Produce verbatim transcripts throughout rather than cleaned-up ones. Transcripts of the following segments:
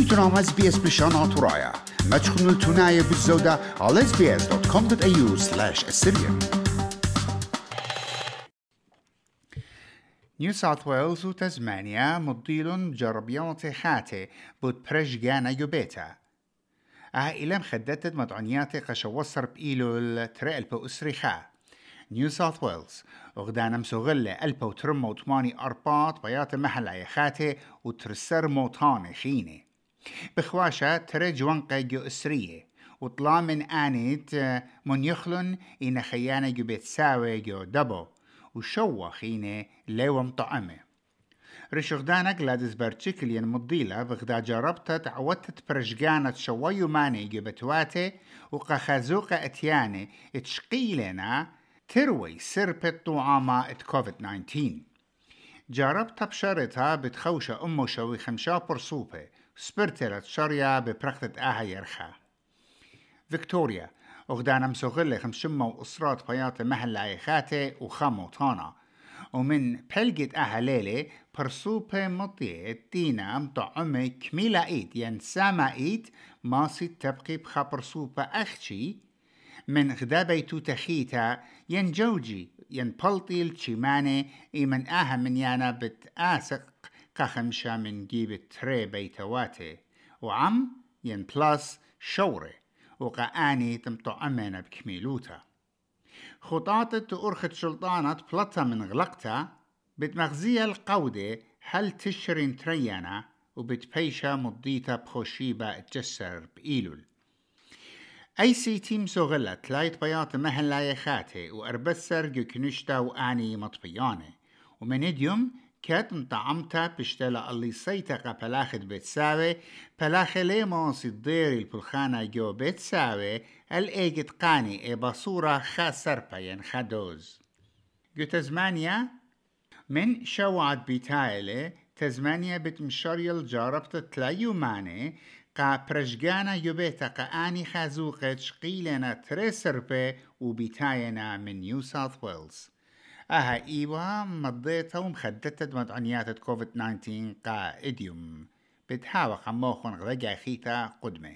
إيتنا إس بي إس بلشان طرايا ما تشكنوا التناية بالزودة على إس بي إس دوت كوم دوت إيه يو سلاش السريان. نيو ساوث ويلز وتزمانيا مضيلون جربيات خاتي بود برشجانا يوبيتا. اه إلام خدتت مدعنياتي قشوصر بإيلو التريل بأسريخا. نيو ساوث ويلز وغدانا مسوغلة ألبا وترمو وثماني أرباط بيات محل عيخاتي وترسر موطاني خيني. بخواشة تري جوانقا جو أسرية وطلا من آنيت من يخلن إن خيانا جو بيتساوي جو دبو وشوا خيني ليوم طعمه. رشغدانك لادز برتشكلين مضيلة بغدا جربتت تعودت برشجانة شويو ماني جو بتواتي وقخازوقة اتياني اتشقيلنا تروي سربت طعامة ات كوفيد تسعطعش. جربتها بشرطها بتخوشة أمو شوي خمشا برصوبة سبرتلت شريا ببرقتة آها يرخا. فيكتوريا وغدانا مسوغلة خمشمة وأسرات بيات محل عيخاتي وخامو طانا ومن بلقة آها ليلة برصوبة مطيئة دينا مطعمة كميلة إيد ين ساما إيد ماسي تبقي بخا برصوبة أخشي من غدا بيتو تخيتا ين جوجي ين بلطيل تشيماني إيمن آها من يانا بتآسق كخمشة من جيب تري بيتواتي وعم ين بلاس شوري وقاني تمطعمنا بكميلوتا. خطاطة أرخت شلطانة بلطة من غلقتا بتمغزية القودة هل تشرين تريانا وبتبيشة مضيتا بخوشيبة تجسر بإيلول. أي سي تيم سوغلة تلايت بيات مهلا يخاتي وأربسر جو كنشتا وآني مطبياني ومن اديوم كات مطعمتا بشتلا اللي سيتقا بلاخد بتساوي بلاخي ليمون صديري البلخانة جو بتساوي الأيجت قاني اي بصورة خاسربا ين خدوز. جو تزمانيا من شوعد بيتايلي تزمانيا بتمشريل جاربت تلايو ماني قا برشجانا يوبيتا قاني خازوقت شقيلنا تريسربي وبيتاينا من نيو ساوث ويلز. اها ايوا مضيتها ومخدتت مدعنيات كوفيد تسعطعش قا اديوم بتحاوى خموخن غرقا خيتا قدمي.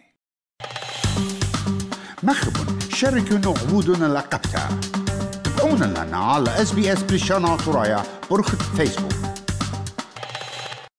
مخبون شاركوا نعودنا لقبتا تابعونا لنا على إس بي إس بلشان طرايا برخة فيسبوك.